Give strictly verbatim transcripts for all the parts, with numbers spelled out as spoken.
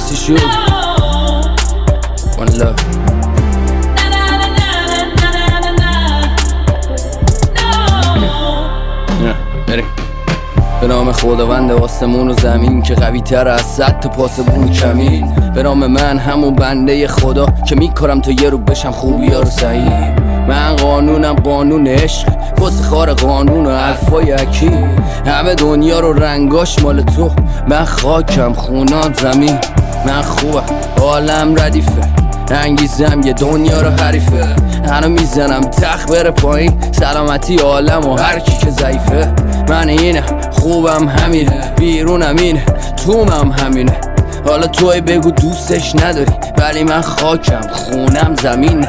icy shoe. One love. بریم به نام خداوند آسمون و زمین که قوی تر از صد تا پاسبون کمین. به نام من همون بنده خدا که میکارم تا یه رو بشم خوبی ها رو سعیم. من قانونم قانون عشق پس خار قانون و حرفای اکی. همه دنیا رو رنگاش مال تو، من خاکم خونان زمین. من خوبم عالم ردیفه، انگیزم یه دنیا رو حریفه. هنو میزنم تخت بره پایین، سلامتی عالم و هر کی که ضعیفه. من اینه خوبم همینه، بیرونم اینه تومم همینه. حالا توی بگو دوستش نداری، ولی من خاکم خونم زمینه.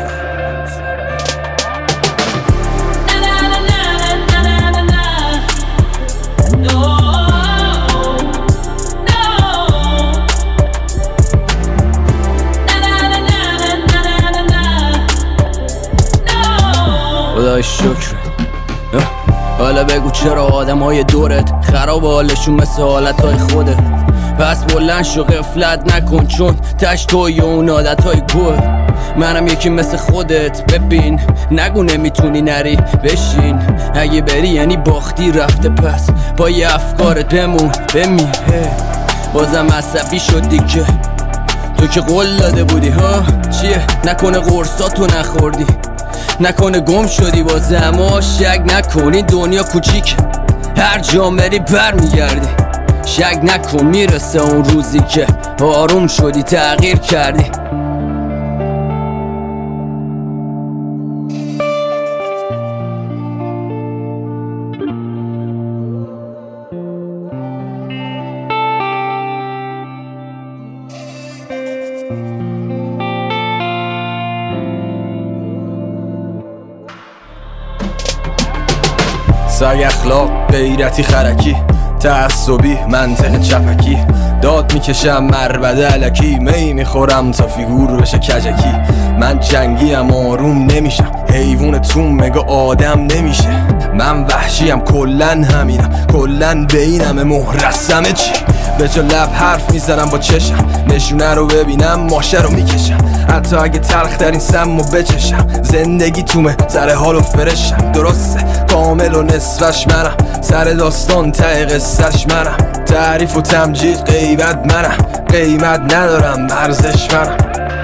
خدای شکر. حالا بگو چرا آدم های دورت خراب حالشون مثل حالت های خودت. پس بلند شو غفلت نکن چون تش توی اون عادت های گوه. منم یکی مثل خودت ببین، نگو نمیتونی نری بشین. اگه بری یعنی باختی رفته، پس با یه افکارت بمون بمیر. بازم عصبی شدی که تو که قول داده بودی ها. چیه نکنه قرصاتو نخوردی، نکنه گم شدی بازه. اما شک نکنی دنیا کوچیک، هر جا بری بر میگردی. شک نکن میرسه اون روزی که آروم شدی تغییر کردی. سگ اخلاق غیرتی خرکی، تعصبی منطق چپکی. داد میکشم مربده علکی، می میخورم تا فیگور بشه کجکی. من جنگیم آروم نمیشم، حیوان تو مگه آدم نمیشه. من وحشیم کلن همینم، کلن بینم مهرسمه چی. به جا لب حرف میزنم با چشم، نشونه رو ببینم ماشه رو میکشم. حتی اگه تلخ در این سمو بچشم، زندگی تومه سر حال و فرشم. درسته کامل و نصفش منم، سر داستان ته قصهش منم. تعریف و تمجید غیبت منم، قیمت ندارم ارزش منم.